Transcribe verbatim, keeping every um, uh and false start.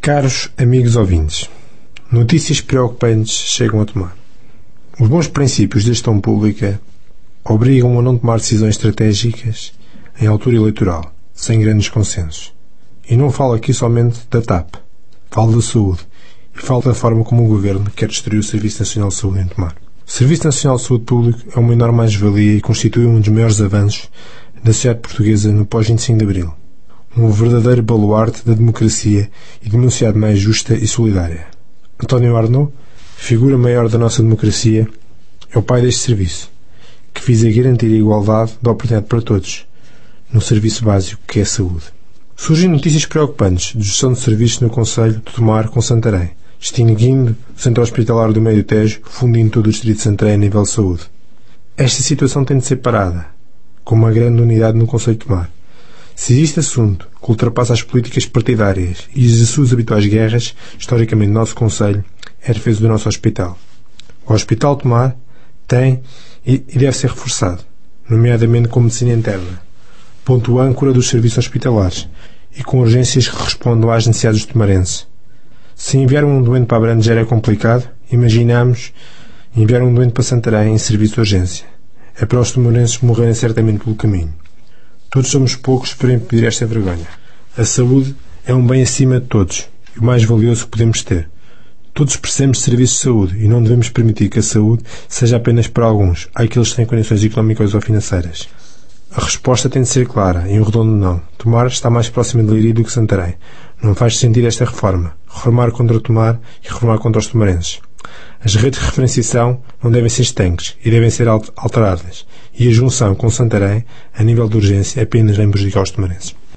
Caros amigos ouvintes, notícias preocupantes chegam a Tomar. Os bons princípios da gestão pública obrigam a não tomar decisões estratégicas em altura eleitoral, sem grandes consensos. E não falo aqui somente da T A P, falo da saúde e falo da forma como o Governo quer destruir o Serviço Nacional de Saúde em Tomar. O Serviço Nacional de Saúde Público é uma enorme mais-valia e constitui um dos maiores avanços da sociedade portuguesa no pós vinte e cinco de Abril. Um verdadeiro baluarte da democracia e de uma sociedade mais justa e solidária. António Arnaud, figura maior da nossa democracia, é o pai deste serviço, que visa garantir a igualdade de oportunidade para todos, no serviço básico que é a saúde. Surgem notícias preocupantes de gestão de serviços no concelho de Tomar com Santarém, extinguindo o Centro Hospitalar do Médio Tejo, fundindo todo o distrito de Santarém a nível de saúde. Esta situação tem de ser parada, com uma grande unidade no concelho de Tomar. Se existe assunto que ultrapassa as políticas partidárias e as suas habituais guerras, historicamente nosso concelho é a defesa do nosso hospital. O Hospital de Tomar tem e deve ser reforçado, nomeadamente com medicina interna, ponto âncora dos serviços hospitalares e com urgências que respondam às necessidades dos tomarenses. Se enviar um doente para Abrantes já era complicado, imaginamos enviar um doente para Santarém em serviço de urgência. É para os tomarenses morrerem certamente pelo caminho. Todos somos poucos para impedir esta vergonha. A saúde é um bem acima de todos e o mais valioso que podemos ter. Todos precisamos de serviços de saúde e não devemos permitir que a saúde seja apenas para alguns, àqueles que têm condições económicas ou financeiras. A resposta tem de ser clara e um redondo não. Tomar está mais próximo de Leiria do que Santarém. Não faz sentido esta reforma. Reformar contra Tomar e reformar contra os tomarenses. As redes de referenciação não devem ser estanques e devem ser alteradas. E a junção com Santarém, a nível de urgência, apenas vem prejudicar os tomarenses.